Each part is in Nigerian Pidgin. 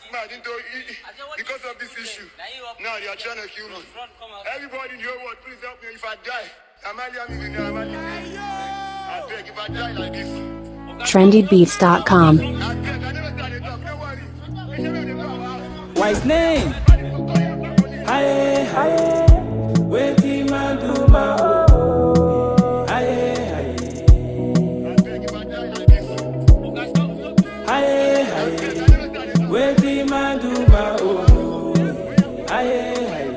mad into it because of this issue. Now they are trying to kill us. Everybody in your world, please help me. If I die, Amalia millionaire, Amalia. I beg, if I die like this. trendybeats.com. I beg, I never started talk, no worry. Wise name. Aye, aye. Waiting man do my own. Aye, aye. I beg, if I die like this. Aye, aye. Waiting man do my own. Aye, aye.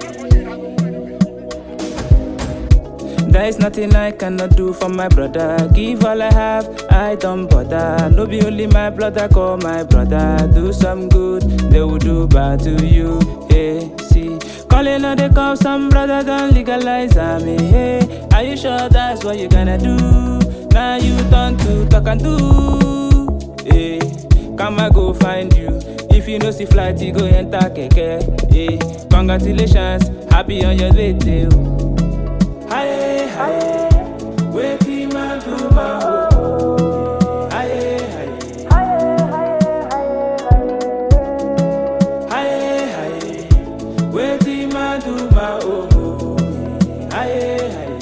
There is nothing I cannot do for my brother. Give all I have, I don't bother. No be only my brother, call my brother. Do some good, they will do bad to you. Hey, see, calling on the cops, some brother don't legalize me. Hey, are you sure that's what you gonna do? Now you turn to talk and do. Hey, come I go find you. If you know see flight, you go enter keke. Hey, congratulations, happy on your birthday. Aye, aye, waiting man do my own. Aye, aye, aye, aye, waiting man do my own. Aye,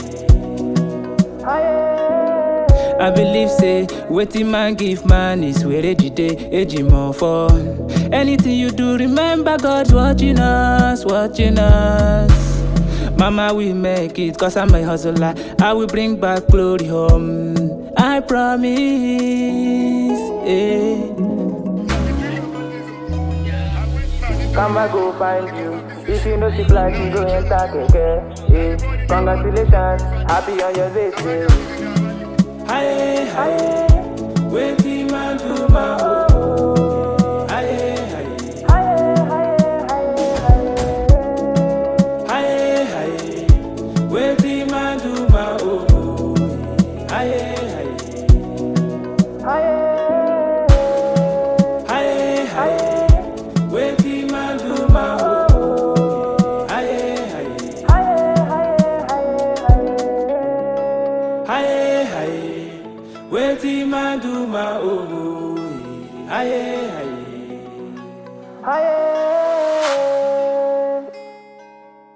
aye. I believe say waiting man give man is where age more for. Anything you do, remember God's watching us, watching us. Mama, we make it, cause I'm a hustler. I will bring back glory home. I promise. Eh. Come I go find you. If you know she fly, you go enter keke. Eh. Congratulations, happy on your birthday. Aye, aye, waiting man to my own. Aye, aye. Waiting man do my own. Aye, aye. Aye, aye. Waiting man do my own. Aye, aye. Aye, aye. Waiting man do my own. Aye, aye. Aye.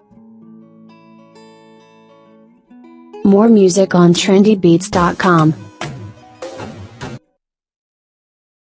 More music on trendybeats.com.